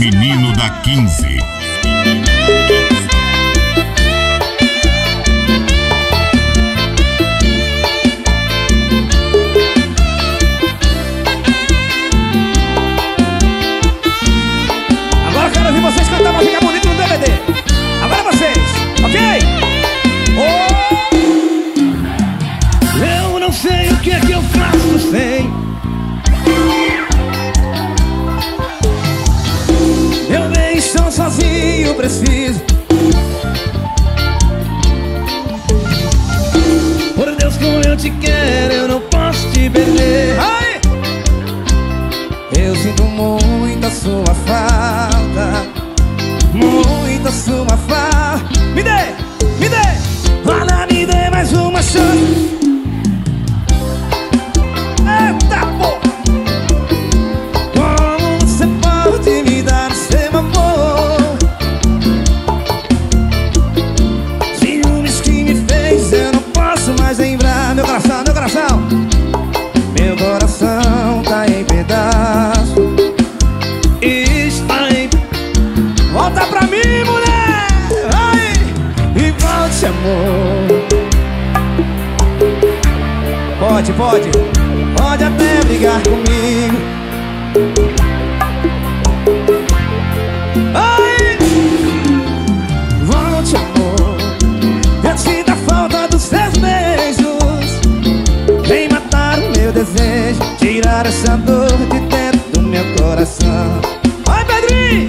meninos da 15. Agora eu quero ouvir vocês cantar pra ficar bonito no DVD. Agora vocês, ok? Eu não sei o que é que eu faço sem. Eu bem estou sozinho, preciso. Por Deus, como eu te quero, eu não posso te perder. Ai! Eu sinto muita sua falta, muita sua falta. Me dê, me dê, olha, me dê mais uma chance. Eita, pô! Como você pode me dar seu amor? Ciúmes que me fez, eu não posso mais lembrar. Meu coração, meu coração, meu coração tá em pedaço. Está em... Volta pra mim, mulher! Vai! E volte, amor. Pode, pode, pode até brigar comigo. Ai! Volte, amor. Eu sinto a falta dos seus beijos. Vem matar o meu desejo, tirar essa dor de dentro do meu coração. Vai, Pedrinho!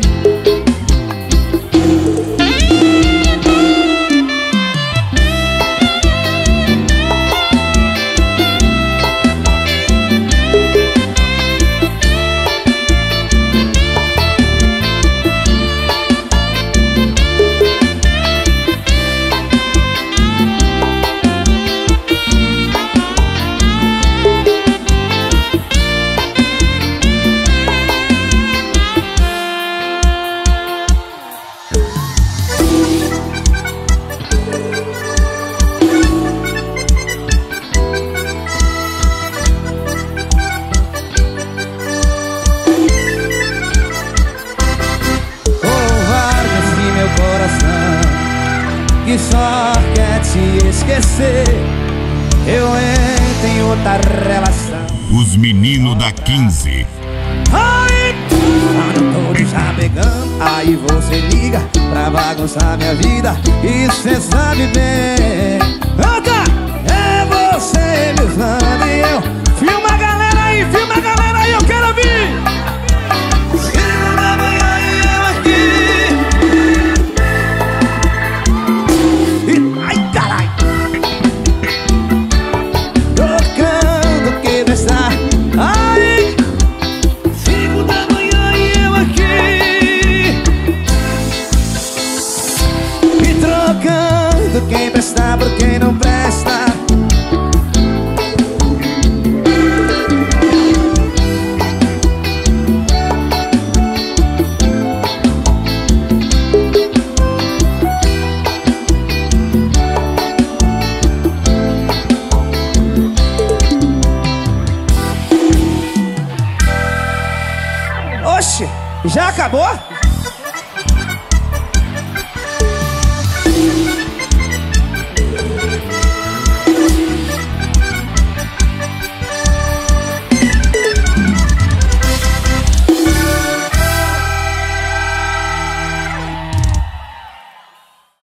Que só quer te esquecer. Eu entro em outra relação. Os meninos da 15. Ai! Quando tô já pegando, aí você liga pra bagunçar minha vida. E cê sabe bem. Anda! É você me usando e eu